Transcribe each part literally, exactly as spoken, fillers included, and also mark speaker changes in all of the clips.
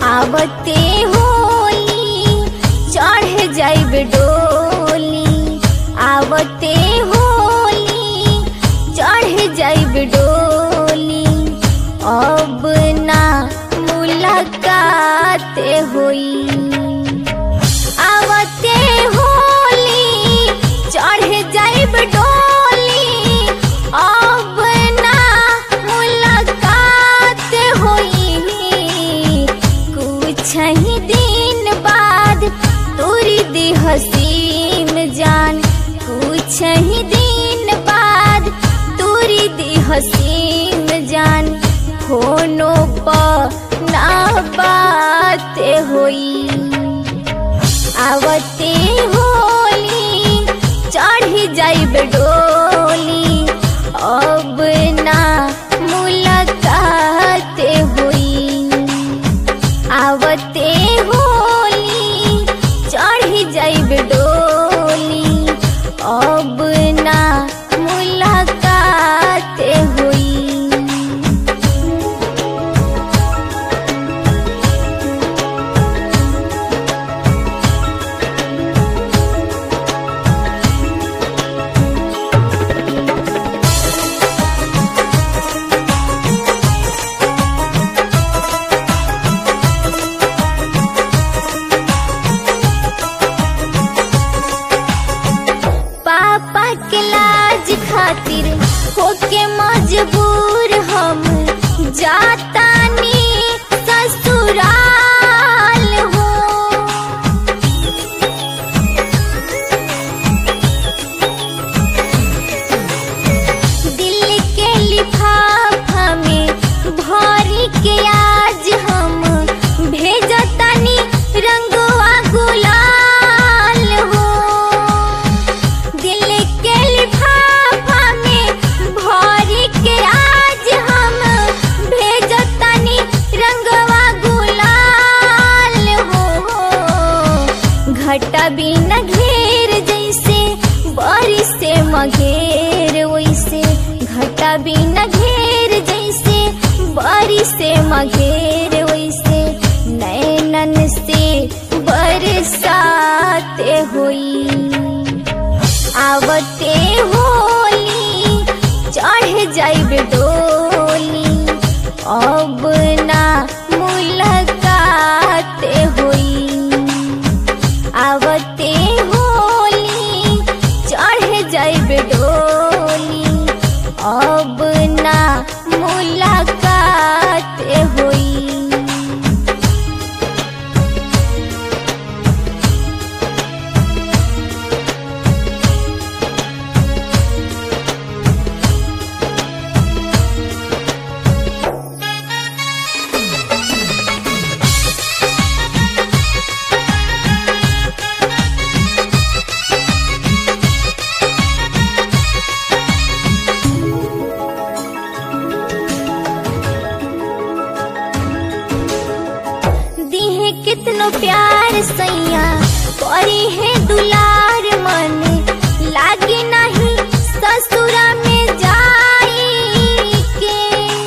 Speaker 1: आवते होली चढ़ जाइब डोली, आवते होली चढ़ जाइब डोली। अब ना मुलाकात होई, आवते होली चढ़ जाइब डोली। अब ना मुलाकात होई, कुछ ही दिन बाद तोरी दी हसीम जान, कुछ ही दिन बाद तोरी दी हसीम जान। फोनो पर ना बात होई, आवते होली चढ़ जाइब डोली। अब ना मुलाकात होई, आवते होली चढ़ जाइब डोली। अब ना मुलाकात होई। पापा के लाज खातिर होके मजबूर हम जातानी ससुराल हो। दिल के लिफाफा में भरी के आज हम भेजतानी रंगवा गुलाल हो। दिल के लिफाफा में भरी के आज हम भेजतानी रंगवा गुलाल हो। घटा बिना घेर जैसे बारिश से मघेर वैसे, घटा बिना घेर जैसे बारिश से मघेर वैसे। नैनन से बरसात हुई, आवते होली चढ़ जाइब डोली। अब ना मुलाकात होई, आवते होली चढ़ जाइब डोली। अब ना मुलाकात होई। कितनो प्यार सैया करी है दुलार, मन लागे नहीं ससुरा में जाई के।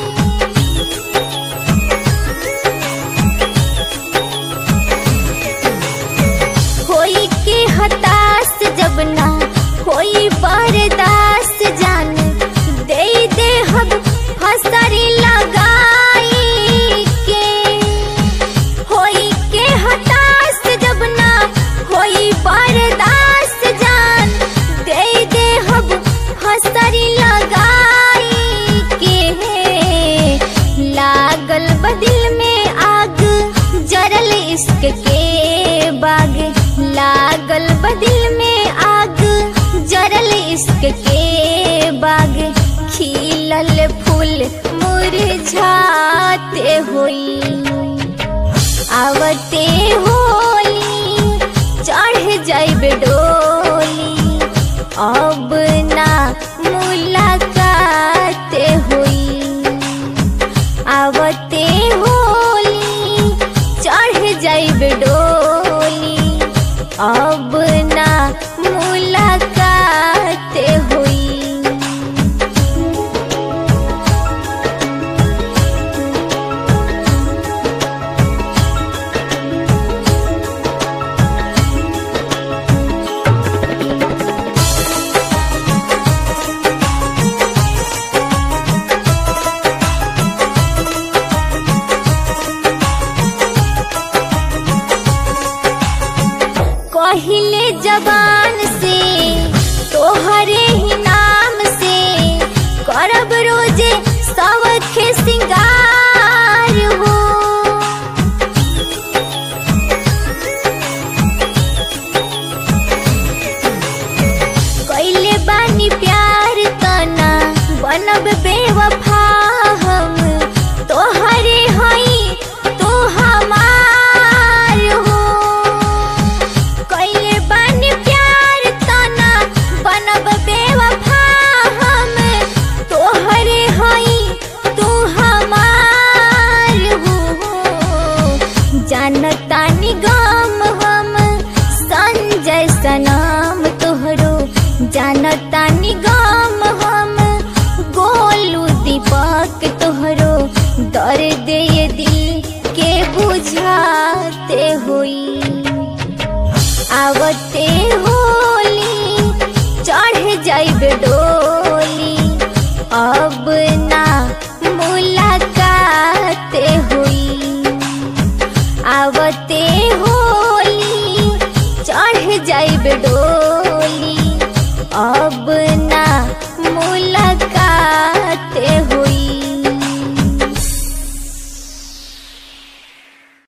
Speaker 1: होई के हताश जब ना होई बर्दाश्त जान, दे दे हब फसरी लगाई के। होई के हताश जब ना होई बर्दाश्त जान, दे दे हब फसरी लगाई के। लागल बदिल में आग जरल इश्क के बाग, लागल बदिल में आग जरल इश्क के बाग। खिलल फूल मुरझाते होई, आवते होली चढ़ जाइब डोली। अब ना मुलाकात होई, आवते होली चढ़ जाइब डोली। अब ना मुलाकात होई। कहिले जबान से तोहरे ही नाम से करब रोजे सबख सिंगार हो। कइले बानी प्यार तना बनब बेवफा हम तोहरे हई तो हमार हो। कइले बानी प्यार तना बनब बेवफा हम तोहरे हई तो हमार हो। जानता निगम हम संजय सनाम तोहरो जानता निगम हम गोलू दीपक तोहरो दर्द ये दिल के बुझाते हुई। आवते होली चढ़ जाइब डोली अब ना मुलाकात हुई। आवते होली चढ़ जाइब डोली अब ना मुलाकात हुई।